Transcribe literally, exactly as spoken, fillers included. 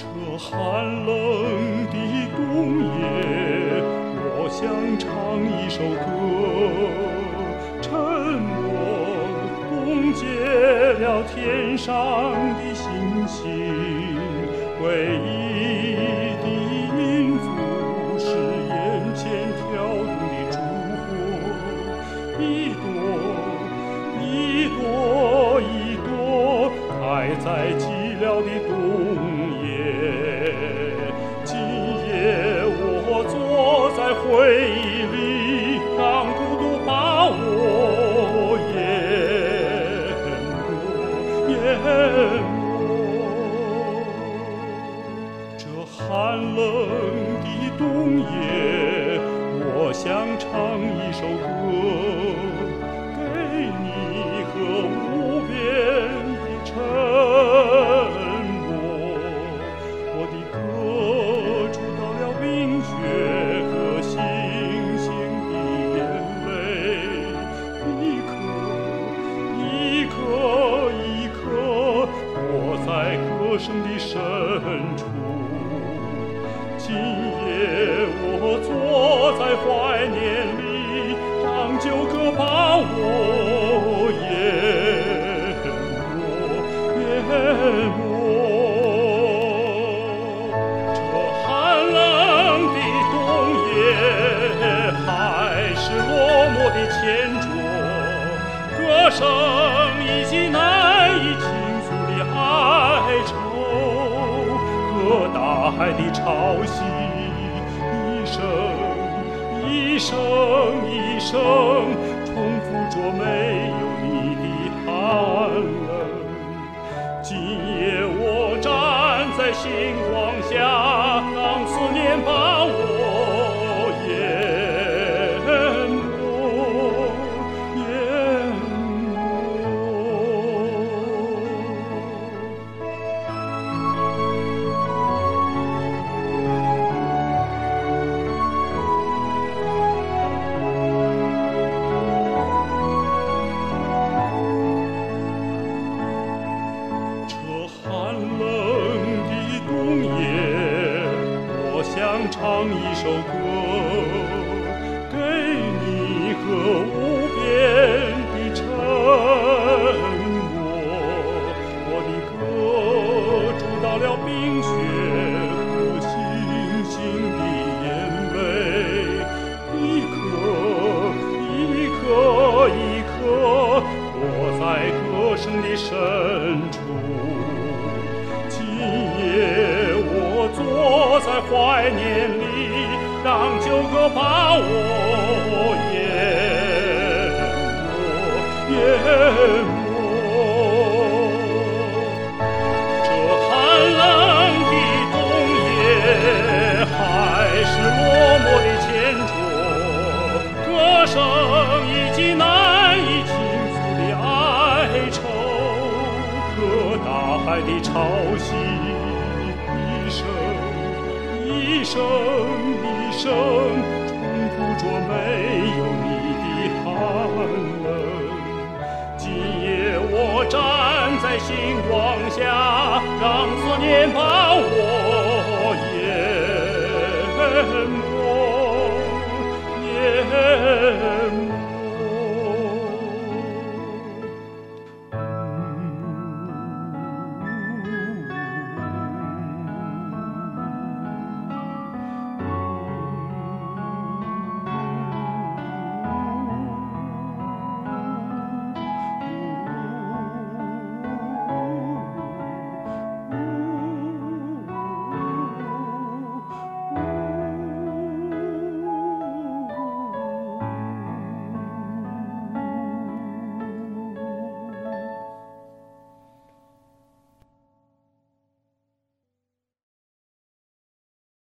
这寒冷的冬夜，我想唱一首歌。沉默冻结了天上的星星，唯一的音符是眼前跳动的烛火。一朵一朵一朵开在寂寥的冬夜。今夜我坐在回忆里，让孤独把我淹没淹没。这寒冷的冬夜，我想唱一首歌，给你和无边的沉默。我的歌触到了冰雪和星星的眼泪，一颗一颗一颗躲在歌声的深处。今夜我坐在怀念里，让旧歌把我淹没淹没。这寒冷的冬夜，还是落寞的前桌，歌声以及难以倾诉的哀愁，和大海的潮汐，一声一声一声重复着没有你的寒冷。今夜我站在星光下，让思念把我淹没淹寒冷的冬夜，我想唱一首歌，给你和无边的沉默。我的歌触到了冰雪和星星的眼泪，一颗一颗一颗躲在歌声的深处。今夜我坐在怀念里，让旧歌把我淹没淹没。这寒冷的冬夜，还是落寞的前桌，歌声以及难以倾诉的哀愁，和大海的潮汐，一声一声一声重复着没有你的寒冷。今夜我站在星光下，让思念把我淹没淹没。